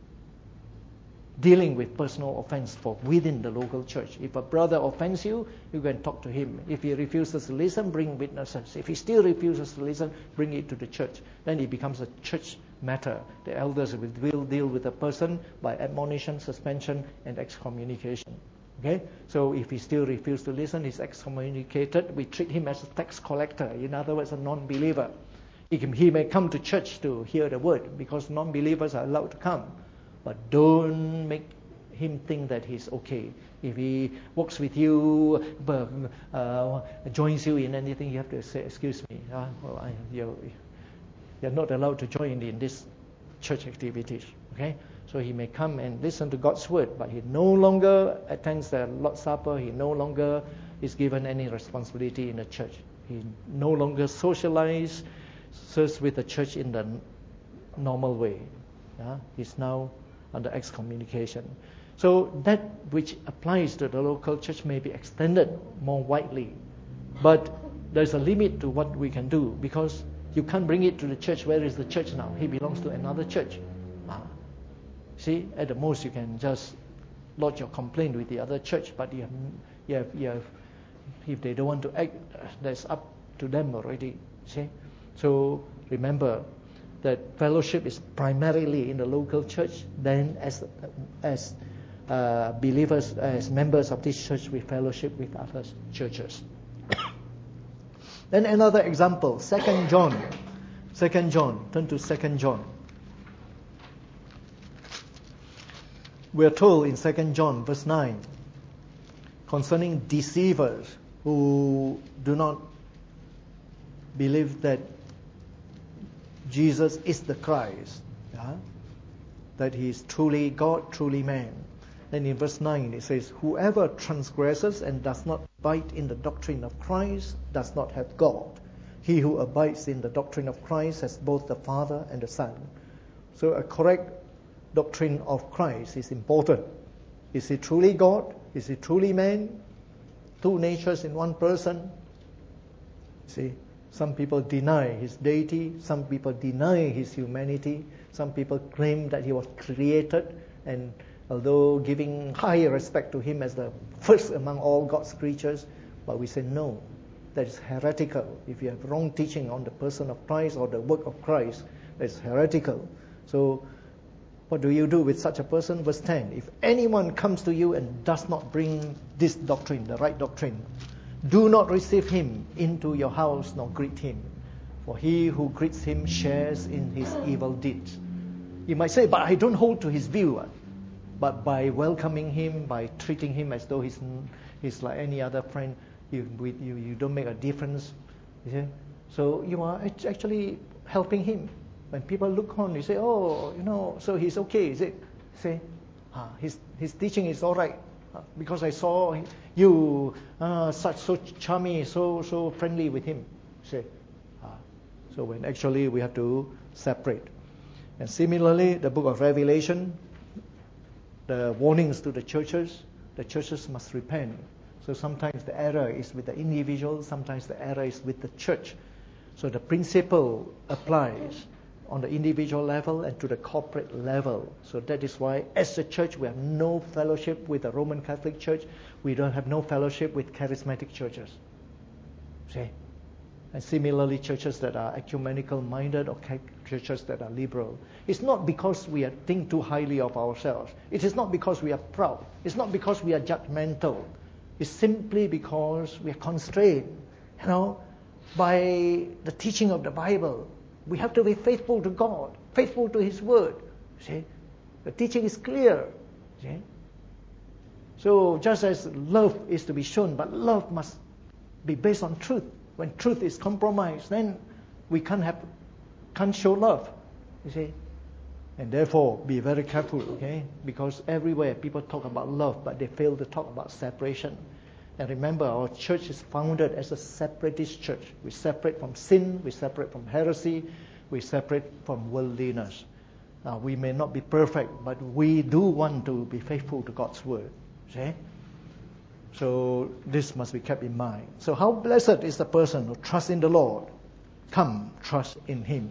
[SPEAKER 1] dealing with personal offense for within the local church. If a brother offends you, you can talk to him. If he refuses to listen, bring witnesses. If he still refuses to listen, bring it to the church. Then it becomes a church matter. The elders will deal with the person by admonition, suspension, and excommunication. Okay? So if he still refuses to listen, he's excommunicated. We treat him as a tax collector. In other words, a non-believer. He, can, he may come to church to hear the word, because non-believers are allowed to come. But don't make him think that he's okay. If he walks with you, uh, joins you in anything, you have to say, excuse me, uh, well, I, you're, you're not allowed to join in this church activities. Okay? So he may come and listen to God's word, but he no longer attends the Lord's Supper. He no longer is given any responsibility in the church. He no longer socializes with the church in the normal way. Yeah? He's now under excommunication. So that which applies to the local church may be extended more widely. But there's a limit to what we can do, because you can't bring it to the church. Where is the church now? He belongs to another church. Ah. See, at the most you can just lodge your complaint with the other church, but you have, you have, you have, if they don't want to act, that's up to them already. See? So remember that fellowship is primarily in the local church. Then as as uh, believers, as members of this church, we fellowship with other churches. Then another example, Second John. Second John, turn to Second John. We are told in Second John verse nine, concerning deceivers who do not believe that Jesus is the Christ, yeah? That he is truly God, truly man. Then in verse nine it says, whoever transgresses and does not abide in the doctrine of Christ does not have God. He who abides in the doctrine of Christ has both the Father and the Son. So a correct doctrine of Christ is important. Is he truly God? Is he truly man? Two natures in one person? See? Some people deny his deity. Some people deny his humanity. Some people claim that he was created, and although giving high respect to him as the first among all God's creatures, but we say no. that is heretical. If you have wrong teaching on the person of Christ or the work of Christ, that's heretical. So what do you do with such a person? Verse ten, if anyone comes to you and does not bring this doctrine, the right doctrine, do not receive him into your house nor greet him. For he who greets him shares in his evil deeds. You might say, but I don't hold to his view. But by welcoming him, by treating him as though he's, he's like any other friend, you, you, you don't make a difference. You see? So you are actually helping him. When people look on, you say, oh, you know, so he's okay, is it? Say, ah, his, his teaching is all right. Because I saw you uh, such so charming, so so friendly with him. Say, ah. So when actually we have to separate. And similarly, the book of Revelation, the warnings to the churches, the churches must repent. So sometimes the error is with the individual, sometimes the error is with the church. So the principle applies on the individual level and to the corporate level. So that is why as a church we have no fellowship with the Roman Catholic Church. We don't have no fellowship with charismatic churches. See? And similarly, churches that are ecumenical minded or churches that are liberal. It's not because we are think too highly of ourselves. It is not because we are proud. It's not because we are judgmental. It's simply because we are constrained, you know, by the teaching of the Bible. We have to be faithful to God, faithful to His Word. See? The teaching is clear. See? So just as love is to be shown, but love must be based on truth. When truth is compromised, then we can't have, can't show love. You see? And therefore, be very careful, okay? Because everywhere people talk about love, but they fail to talk about separation. And remember, our church is founded as a separatist church. We separate from sin, we separate from heresy, we separate from worldliness. Now, we may not be perfect, but we do want to be faithful to God's word. See? So this must be kept in mind. So how blessed is the person who trusts in the Lord? Come, trust in Him.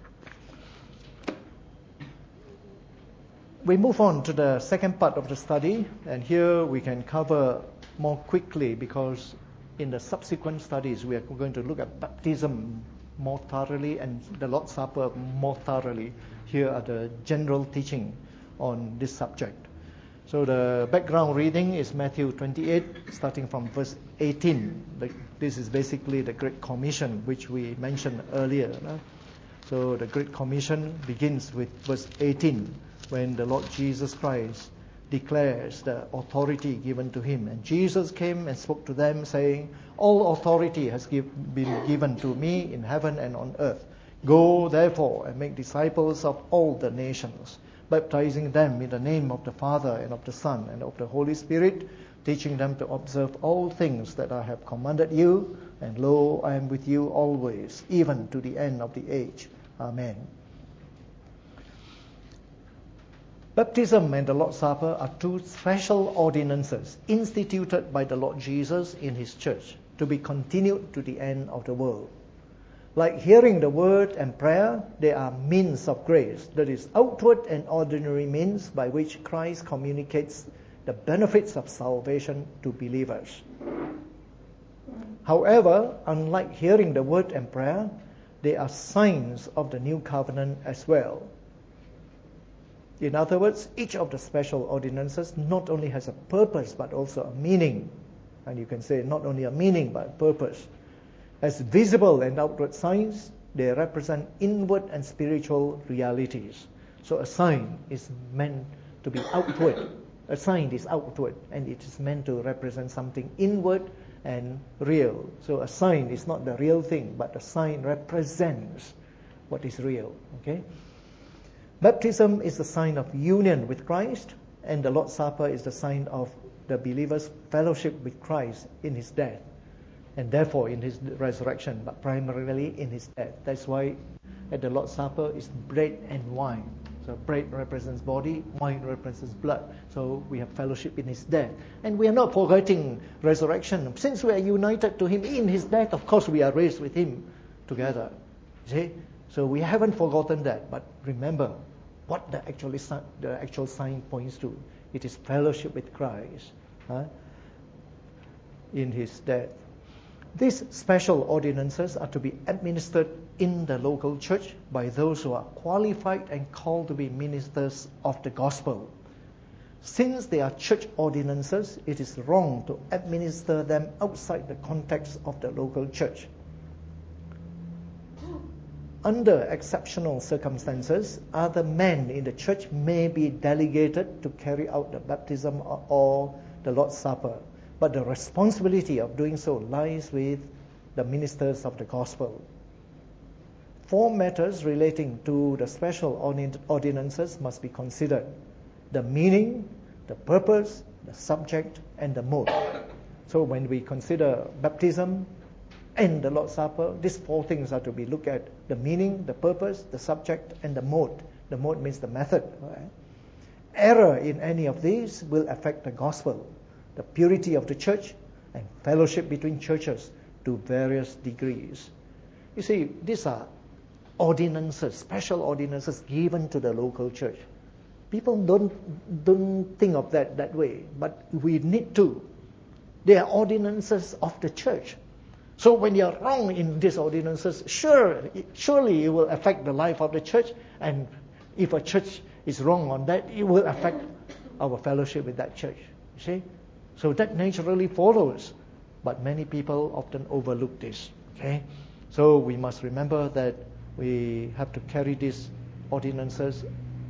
[SPEAKER 1] We move on to the second part of the study, and here we can cover more quickly because in the subsequent studies we are going to look at baptism more thoroughly and the Lord's Supper more thoroughly. Here are the general teaching on this subject. So the background reading is Matthew twenty-eight, starting from verse eighteen. This is basically the Great Commission, which we mentioned earlier. So the Great Commission begins with verse eighteen, when the Lord Jesus Christ declares the authority given to Him. And Jesus came and spoke to them, saying, all authority has give, been given to me in heaven and on earth. Go, therefore, and make disciples of all the nations, baptizing them in the name of the Father and of the Son and of the Holy Spirit, teaching them to observe all things that I have commanded you. And lo, I am with you always, even to the end of the age. Amen. Baptism and the Lord's Supper are two special ordinances instituted by the Lord Jesus in His church to be continued to the end of the world. Like hearing the word and prayer, they are means of grace, that is, outward and ordinary means by which Christ communicates the benefits of salvation to believers. However, unlike hearing the word and prayer, they are signs of the new covenant as well. In other words, each of the special ordinances not only has a purpose but also a meaning. And you can say not only a meaning but a purpose. As visible and outward signs, they represent inward and spiritual realities. So a sign is meant to be outward. A sign is outward and it is meant to represent something inward and real. So a sign is not the real thing, but a sign represents what is real. Okay? Baptism is the sign of union with Christ, and the Lord's Supper is the sign of the believer's fellowship with Christ in His death, and therefore in His resurrection, but primarily in His death. That's why at the Lord's Supper is bread and wine. So bread represents body, wine represents blood. So we have fellowship in His death. And we are not forgetting resurrection. Since we are united to Him in His death, of course we are raised with Him together. See? So we haven't forgotten that. But remember what the actually the actual sign points to. It is fellowship with Christ huh, in His death. These special ordinances are to be administered in the local church by those who are qualified and called to be ministers of the gospel. Since they are church ordinances, it is wrong to administer them outside the context of the local church. Under exceptional circumstances, other men in the church may be delegated to carry out the baptism or the Lord's Supper, but the responsibility of doing so lies with the ministers of the gospel. Four matters relating to the special ordinances must be considered: the meaning, the purpose, the subject, and the mode. So when we consider baptism and the Lord's Supper, these four things are to be looked at: the meaning, the purpose, the subject, and the mode. The mode means the method. Right? Error in any of these will affect the gospel, the purity of the church, and fellowship between churches to various degrees. You see, these are ordinances, special ordinances given to the local church. People don't don't think of that that way, but we need to. They are ordinances of the church. So when you are wrong in these ordinances, sure, surely it will affect the life of the church, and if a church is wrong on that, it will affect our fellowship with that church. You see? So that naturally follows, but many people often overlook this. Okay? So we must remember that we have to carry these ordinances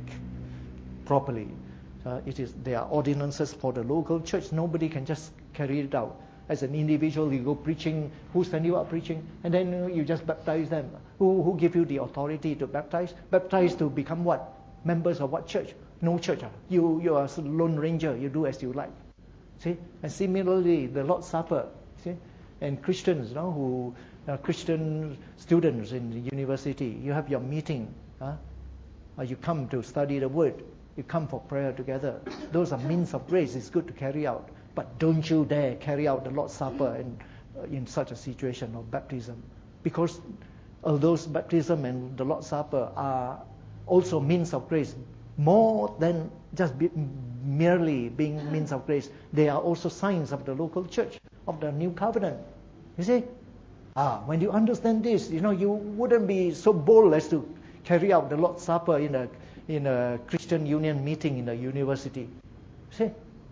[SPEAKER 1] properly. Uh, it is they are ordinances for the local church. Nobody can just carry it out. As an individual, you go preaching. Who send you out preaching? And then you, know, you just baptize them. Who who give you the authority to baptize? Baptize to become what? Members of what church? No church. Ah. You you are a lone ranger. You do as you like. See? And similarly, the Lord's Supper. See? And Christians, you know, who are Christian students in the university, you have your meeting. Huh? Or you come to study the Word. You come for prayer together. Those are means of grace. It's good to carry out. But don't you dare carry out the Lord's Supper in, uh, in such a situation of baptism. Because although baptism and the Lord's Supper are also means of grace, more than just be, merely being means of grace, they are also signs of the local church, of the new covenant. You see? Ah, when you understand this, you know, you wouldn't be so bold as to carry out the Lord's Supper in a in a Christian Union meeting in a university. See?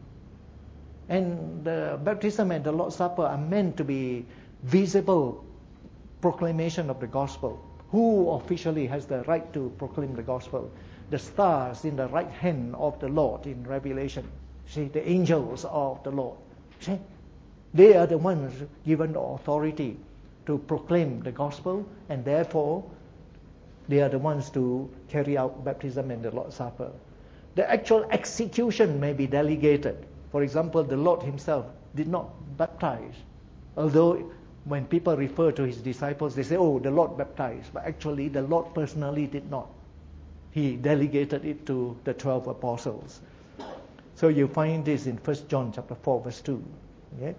[SPEAKER 1] And the baptism and the Lord's Supper are meant to be visible proclamation of the gospel. Who officially has the right to proclaim the gospel? The stars in the right hand of the Lord in Revelation. See, the angels of the Lord. See? They are the ones given the authority to proclaim the gospel, and therefore they are the ones to carry out baptism and the Lord's Supper. The actual execution may be delegated. For example, the Lord himself did not baptize. Although when people refer to his disciples, they say, oh, the Lord baptized. But actually, the Lord personally did not. He delegated it to the twelve apostles. So you find this in First John chapter four, verse two. Okay?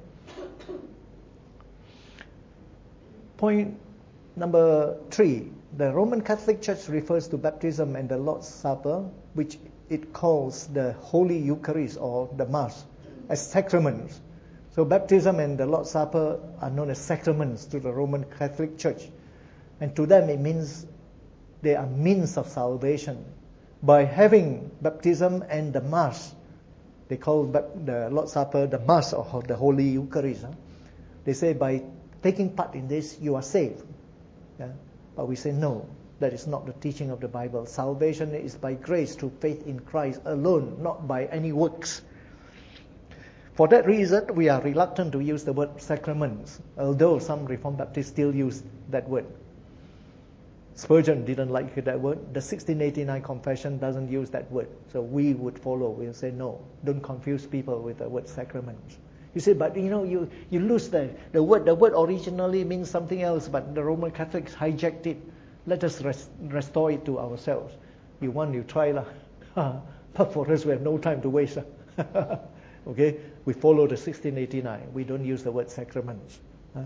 [SPEAKER 1] Point number three. The Roman Catholic Church refers to baptism and the Lord's Supper, which it calls the Holy Eucharist or the Mass, as sacraments. So baptism and the Lord's Supper are known as sacraments to the Roman Catholic Church. And to them it means they are means of salvation. By having baptism and the Mass, they call the Lord's Supper the Mass or the Holy Eucharist. They say by taking part in this, you are saved. Yeah? But we say no, that is not the teaching of the Bible. Salvation is by grace through faith in Christ alone, not by any works. For that reason, we are reluctant to use the word sacraments, although some Reformed Baptists still use that word. Spurgeon didn't like that word. The sixteen eighty-nine Confession doesn't use that word. So we would follow. We'll say no, don't confuse people with the word sacraments. You say, but you know, you, you lose the, the word. The word originally means something else, but the Roman Catholics hijacked it. Let us rest, restore it to ourselves. You want, you try lah. But for us, we have no time to waste. Okay? We follow the sixteen eighty-nine. We don't use the word sacraments.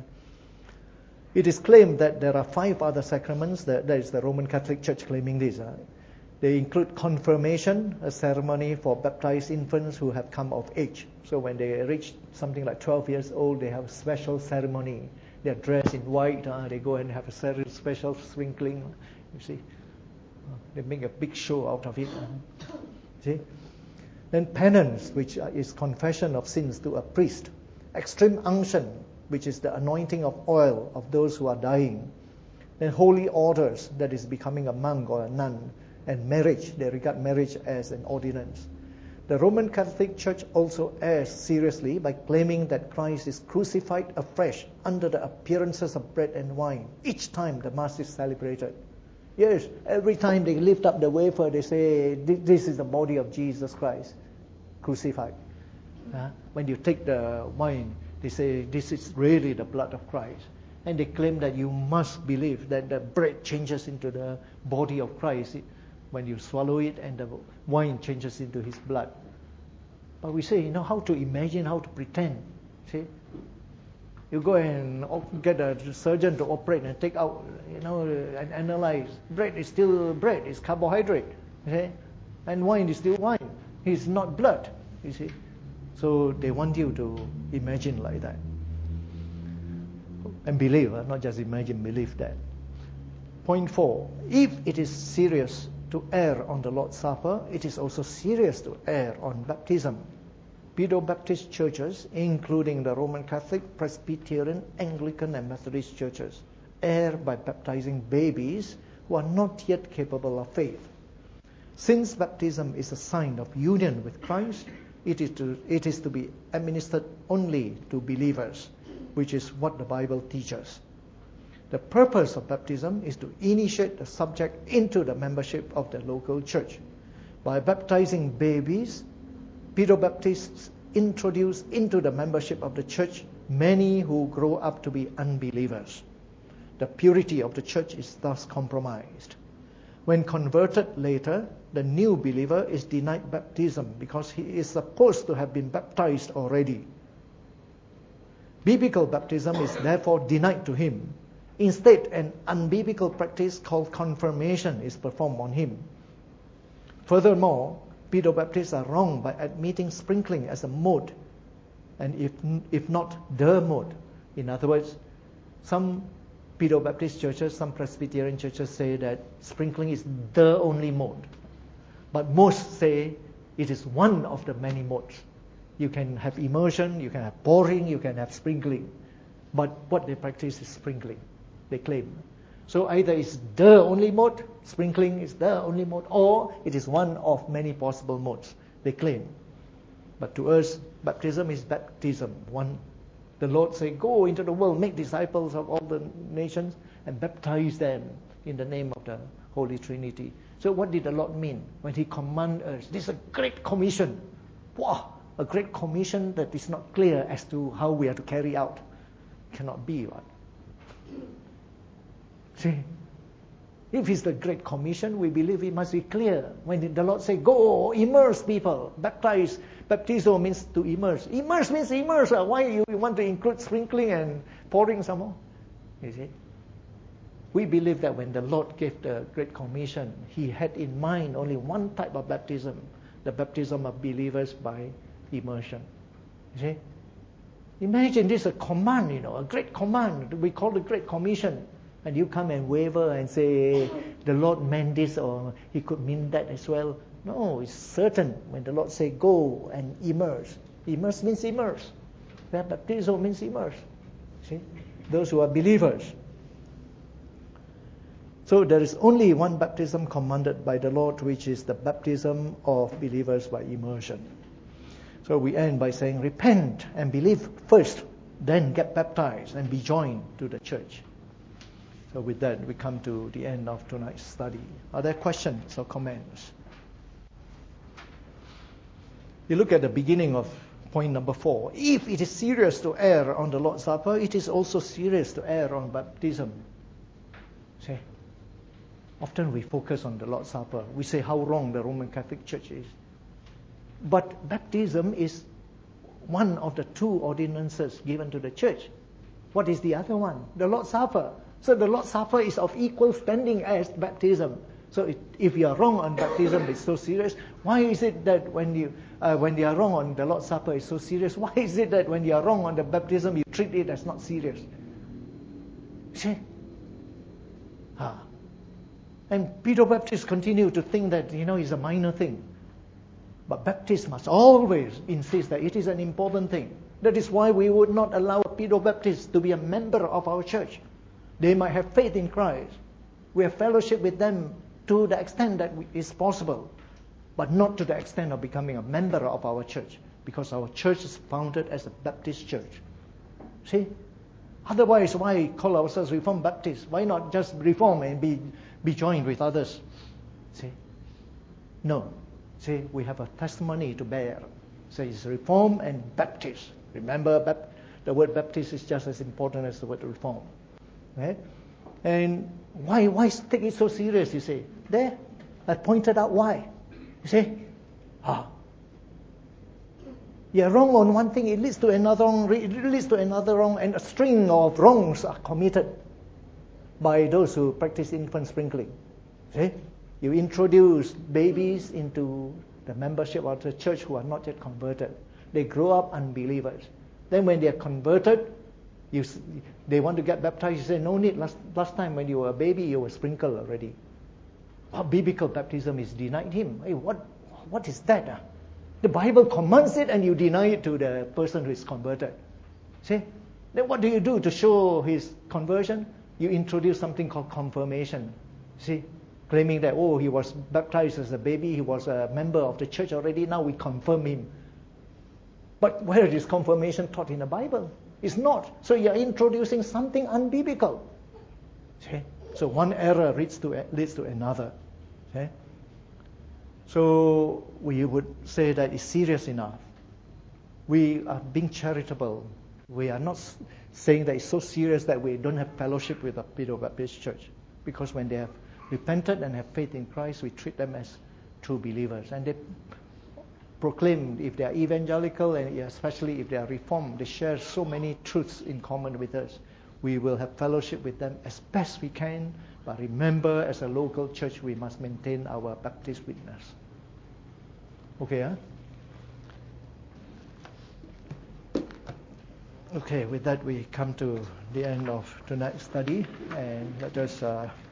[SPEAKER 1] It is claimed that there are five other sacraments. That, that is the Roman Catholic Church claiming this. They include confirmation, a ceremony for baptized infants who have come of age. So when they reach something like twelve years old, they have a special ceremony they're dressed in white. Uh, they go and have a special sprinkling. You see, uh, they make a big show out of it. Uh, see, then penance, which is confession of sins to a priest. Extreme unction, which is the anointing of oil of those who are dying. Then holy orders, that is becoming a monk or a nun. And marriage, they regard marriage as an ordinance. The Roman Catholic Church also errs seriously by claiming that Christ is crucified afresh under the appearances of bread and wine each time the Mass is celebrated. Yes, every time they lift up the wafer, they say, this is the body of Jesus Christ, crucified. Uh, when you take the wine, they say, this is really the blood of Christ. And they claim that you must believe that the bread changes into the body of Christ when you swallow it, and the wine changes into his blood. But we say, you know, how to imagine, how to pretend. See? You go and get a surgeon to operate and take out, you know, and analyze. Bread is still bread, it's carbohydrate. See? And wine is still wine. It's not blood, you see. So they want you to imagine like that. And believe, not just imagine, believe that. Point four, if it is serious to err on the Lord's Supper, it is also serious to err on baptism. Pedo-Baptist churches, including the Roman Catholic, Presbyterian, Anglican and Methodist churches, err by baptizing babies who are not yet capable of faith. Since baptism is a sign of union with Christ, it is to, it is to be administered only to believers, which is what the Bible teaches. The purpose of baptism is to initiate the subject into the membership of the local church. By baptizing babies, Pedo-Baptists introduce into the membership of the church many who grow up to be unbelievers. The purity of the church is thus compromised. When converted later, the new believer is denied baptism because he is supposed to have been baptized already. Biblical baptism is therefore denied to him. Instead, an unbiblical practice called confirmation is performed on him. Furthermore, Pedo-Baptists are wrong by admitting sprinkling as a mode, and if, if not the mode. In other words, some Pedo-Baptist churches, some Presbyterian churches say that sprinkling is the only mode. But most say it is one of the many modes. You can have immersion, you can have pouring, you can have sprinkling. But what they practice is sprinkling, they claim. So either it's the only mode, sprinkling is the only mode, or it is one of many possible modes, they claim. But to us, baptism is baptism. One, the Lord said, go into the world, make disciples of all the nations, and baptize them in the name of the Holy Trinity. So what did the Lord mean when He commanded us? This is a great commission. Wow, a great commission that is not clear as to how we are to carry out. Cannot be, right? See, if it's the Great Commission, we believe it must be clear. When the Lord said, go immerse people, baptize, baptizo means to immerse. Immerse means immerse. Why you want to include sprinkling and pouring some more? You see? We believe that when the Lord gave the Great Commission, He had in mind only one type of baptism, the baptism of believers by immersion. You see? Imagine this is a command, you know, a great command. We call it Great Commission. And you come and waver and say, the Lord meant this, or He could mean that as well. No, it's certain. When the Lord say, go and immerse. Immerse means immerse. Baptizo means immerse. See? Those who are believers. So there is only one baptism commanded by the Lord, which is the baptism of believers by immersion. So we end by saying, repent and believe first, then get baptized and be joined to the church. So with that, we come to the end of tonight's study. Are there questions or comments? You look at the beginning of point number four. If it is serious to err on the Lord's Supper, it is also serious to err on baptism. See? Often we focus on the Lord's Supper. We say how wrong the Roman Catholic Church is. But baptism is one of the two ordinances given to the church. What is the other one? The Lord's Supper. So the Lord's Supper is of equal standing as baptism. So it, if you are wrong on baptism, it's so serious. Why is it that when you uh, when you are wrong on the Lord's Supper, it's so serious? Why is it that when you are wrong on the baptism, you treat it as not serious? See? Ah. And Pedro-Baptists continue to think that, you know, it's a minor thing. But Baptists must always insist that it is an important thing. That is why we would not allow a Pedro-Baptist to be a member of our church. They might have faith in Christ. We have fellowship with them to the extent that is possible, but not to the extent of becoming a member of our church, because our church is founded as a Baptist church. See? Otherwise, why call ourselves Reformed Baptists? Why not just reform and be, be joined with others? See? No. See, we have a testimony to bear. So it's Reform and Baptist. Remember, Bap- the word Baptist is just as important as the word Reform. Right? And why why take it so serious, you say? There, I pointed out why. You see? Ah. You're wrong on one thing, it leads to another wrong, it leads to another wrong, and a string of wrongs are committed by those who practice infant sprinkling. See? You introduce babies into the membership of the church who are not yet converted. They grow up unbelievers. Then when they are converted, you, they want to get baptized. You say, no need. Last, last time when you were a baby, you were sprinkled already. Oh, biblical baptism is denied him. Hey, what, what is that? Uh? The Bible commands it and you deny it to the person who is converted. See? Then what do you do to show his conversion? You introduce something called confirmation. See? Claiming that, oh, he was baptized as a baby, he was a member of the church already, now we confirm him. But where is confirmation taught in the Bible? It's not. So you're introducing something unbiblical. See? So one error leads to, leads to another. See? So we would say that it's serious enough. We are being charitable. We are not saying that it's so serious that we don't have fellowship with the Pedro-Baptist Church. Because when they have repented and have faith in Christ, we treat them as true believers. And they proclaim, if they are evangelical and especially if they are reformed, they share so many truths in common with us. We will have fellowship with them as best we can, but remember, as a local church, we must maintain our Baptist witness. Okay, huh? Okay, with that we come to the end of tonight's study, and let us uh,